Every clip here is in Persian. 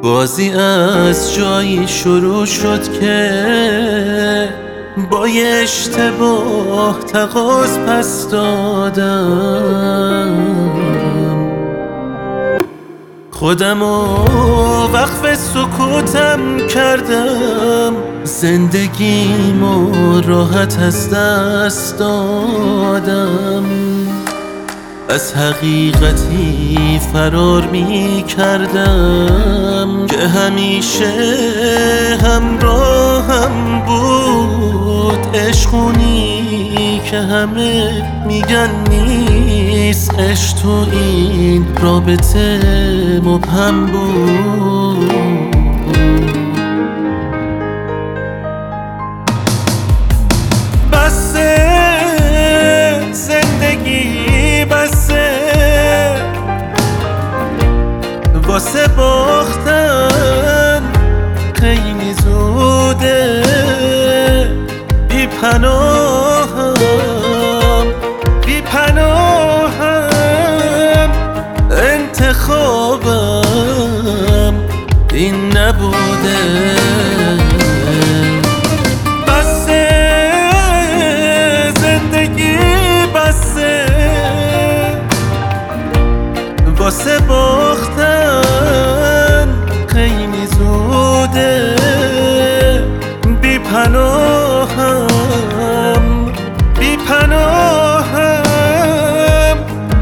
بازی از جایی شروع شد که با یه اشتباه تقاض پس دادم. خودمو وقف سکوتم کردم، زندگیمو راحت از دست دادم. از حقیقتی فرار می کردم که همیشه همراهم بود. عشقونی که همه میگن نیست، عشق تو این رابطه مبهم بود. بسه زندگی، بسه واسه باختن خیلی زوده. بی پناهم، بی پناهم، انتخابم این نبوده. بسه زندگی، بسه واسه باختن خیلی زوده. بی پناهم، بی پناهم،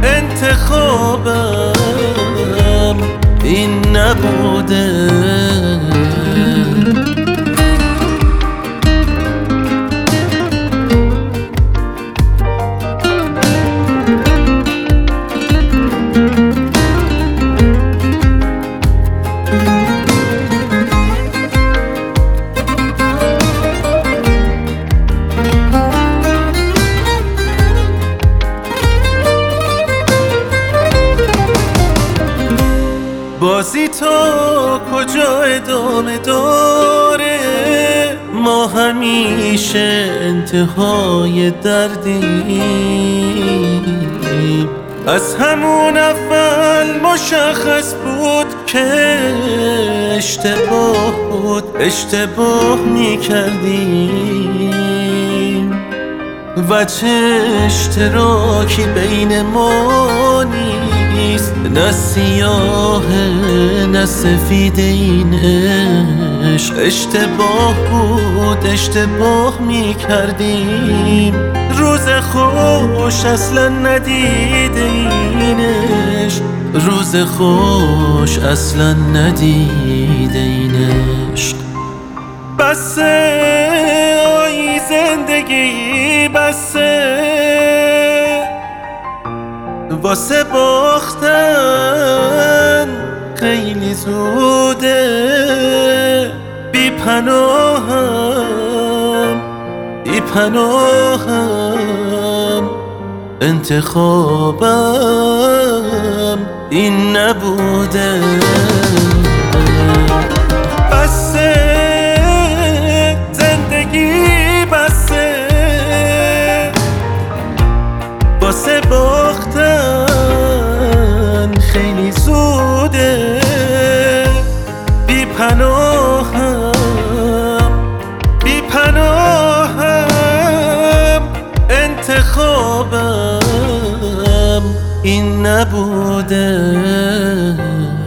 انتخابم این نبوده. بازی تا کجا ادامه داره؟ ما همیشه انتهای دردیم. از همون اول مشخص بود که اشتباه بود، اشتباه میکردیم. وجه اشتراکی بین ما نیست، نه سیاه نه سفید این عشق. اشتباه بود، اشتباه میکردیم. روز خوش اصلا ندیده این عشق، روز خوش اصلا ندیده این عشق. بسه آی زندگی، بسه واسه باختن خیلی زوده. بی پناهم، بی پناهم، انتخابم این نبوده. بسه زندگی، بسه واسه باختن خیلی زوده. بی پناهم، بی پناهم، انتخابم این نبوده.